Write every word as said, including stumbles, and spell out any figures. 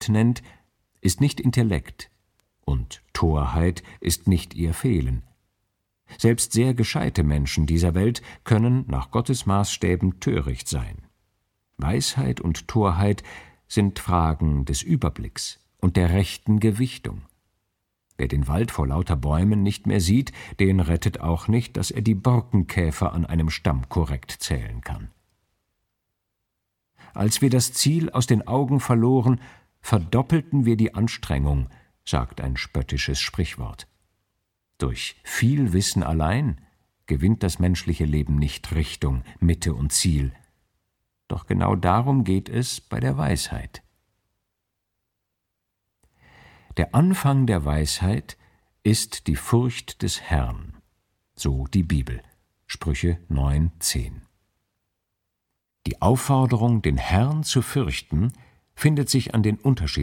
nennt, ist nicht Intellekt, und Torheit ist nicht ihr Fehlen. Selbst sehr gescheite Menschen dieser Welt können nach Gottes Maßstäben töricht sein. Weisheit und Torheit sind Fragen des Überblicks und der rechten Gewichtung. Wer den Wald vor lauter Bäumen nicht mehr sieht, den rettet auch nicht, dass er die Borkenkäfer an einem Stamm korrekt zählen kann. Als wir das Ziel aus den Augen verloren, verdoppelten wir die Anstrengung, sagt ein spöttisches Sprichwort. Durch viel Wissen allein gewinnt das menschliche Leben nicht Richtung, Mitte und Ziel. Doch genau darum geht es bei der Weisheit. Der Anfang der Weisheit ist die Furcht des Herrn, so die Bibel, Sprüche neun, zehn. Die Aufforderung, den Herrn zu fürchten, findet sich an den unterschiedlichen